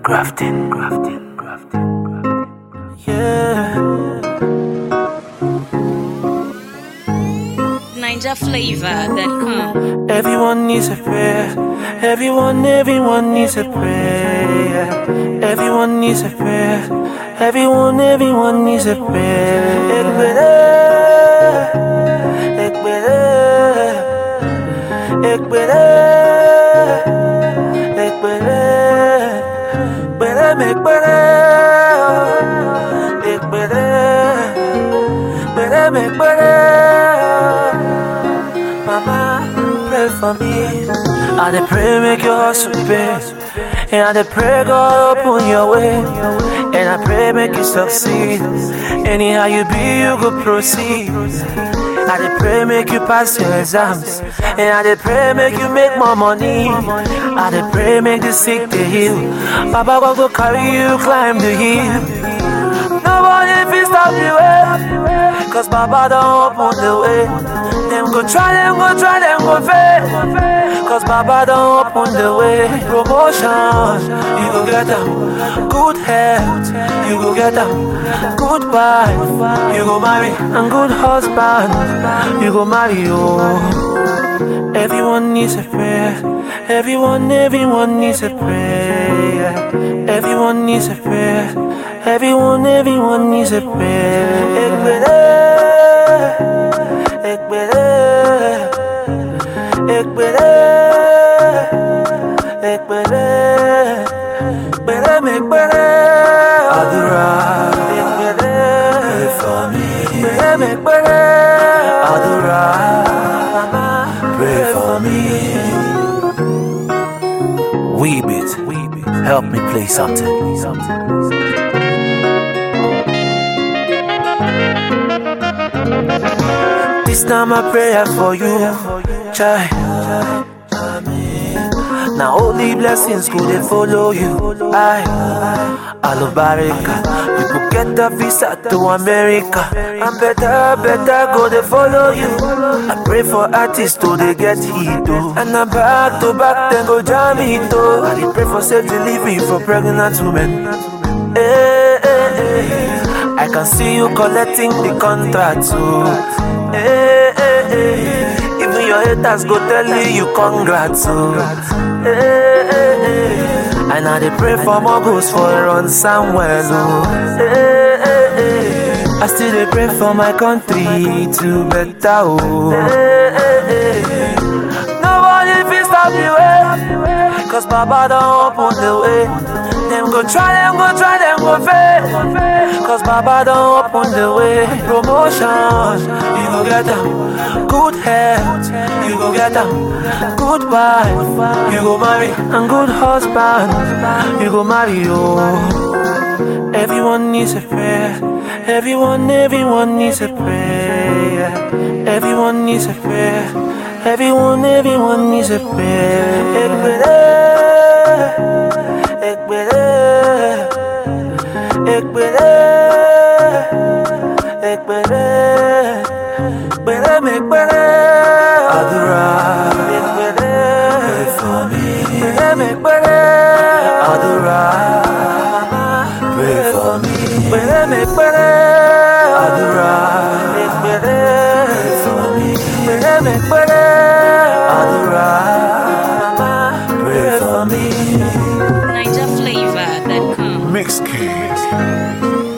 Grafting. Yeah. NinjaFlavor.com. Everyone needs a prayer. Everyone needs a prayer. Everyone needs a prayer. Everyone needs a prayer. Mama, pray for me. I dey pray make your hustle pay, and I dey pray God open your way, and I pray make you succeed. Anyhow you be, you go proceed. I dey pray make you pass your exams, and I dey pray make you make more money. I dey pray make the sick dey heal. Baba God go carry you climb the hill. Nobody fit stop you, cause Baba don't open the way. Them go try, them go fail, cause Baba don't open the way. Promotion, you go get them. Good health, you go get them. Good wife, you go marry. And good husband, you go marry. Oh, everyone needs a prayer. Everyone needs a prayer. Everyone needs a prayer. Everyone needs a prayer. Adura, pray for me. Adura, pray for me. Weebit, help me play something. This time I prayer for you, child. Now only blessings could they follow you. Alubarika, you could get a visa to America, and better go they follow you. I pray for artists to they get hit too, and I'm back to back then go jam it too. I dey pray for safe delivery for pregnant women. I can see you collecting the contract too. Even your haters go tell you congrats. And I dey pray for more goals for run somewhere. I still dey pray for my country to better. Nobody fit stop you, cause Baba don't open the way. Them go try, them go fail, cause Baba don't open the way. Promotion, you go get them. Good health, you go get them. Good wife, you go marry. And good husband, you go marry. Oh, everyone needs a prayer. Everyone needs a prayer. Everyone needs a prayer. Everyone needs a prayer. Adura, pray for me. Adura, pray for me. Adura, pray for me. Adura, pray for me. NinjaFlavor.com. Mix case.